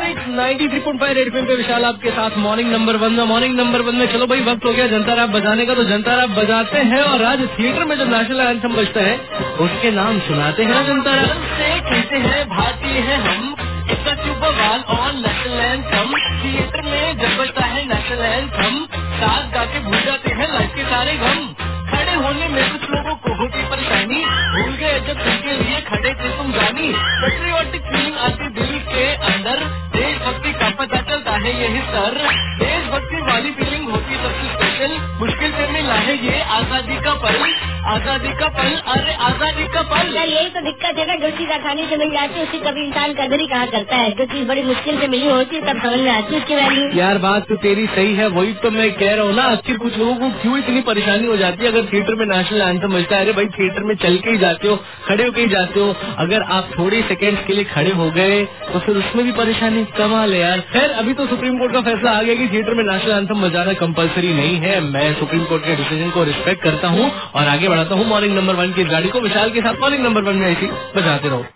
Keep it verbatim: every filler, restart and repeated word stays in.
Right ninety three point five red F M पे विशाल आपके साथ मॉर्निंग नंबर वन में मॉर्निंग नंबर वन में चलो भाई वक्त हो गया जनता रैप बजाने का। तो जनता रैप बजाते हैं और आज थिएटर में जो नेशनल एंथम बजता है उसके नाम सुनाते हैं जनता रैप से कहते हैं भारतीय है हम इसका सुबह और नेशनल एंथम थिएटर में जब बजता है नेशनल एंथम साथ गा के भूल जाते हैं लाइफ के सारे गम। खड़े होने में कुछ लोगों को होती परेशानी भूल गए जब उनके लिए खड़े थे तुम जानी। पेट्रियोटिक फीलिंग आती दिल के अंदर देशभक्ति का पता चलता है यही सर। देशभक्ति वाली फीलिंग होती सबसे स्पेशल मुश्किल से मिला है ये आजादी का पल आजादी का पल अरे आजादी का पल। यही तो दिक्कत है ना जो चीज आसानी से मिल जाती है उसी कभी इंसान कदर ही कहा करता है। जो चीज बड़ी मुश्किल से मिली होती है तब समझ में आती है उसकी वैल्यू। यार बात तो तेरी सही है वही तो मैं कह रहा हूँ ना। आखिर कुछ लोगों को क्यों इतनी परेशानी हो जाती है अगर थिएटर में नेशनल एंथम बजता है। अरे भाई थिएटर में चल के ही जाते हो खड़े होके ही जाते हो अगर आप थोड़े सेकेंड्स के लिए खड़े हो गए तो फिर उसमें भी परेशानी कमाल है यार। खैर अभी तो सुप्रीम कोर्ट का फैसला आ गया कि थिएटर में नेशनल एंथम बजाना कंपलसरी नहीं है। मैं सुप्रीम कोर्ट के डिसीजन को रिस्पेक्ट करता हूँ और आगे बढ़ाता हूँ मॉर्निंग नंबर वन की गाड़ी को विशाल के साथ मॉर्निंग नंबर वन में ऐसी बजाते रहो।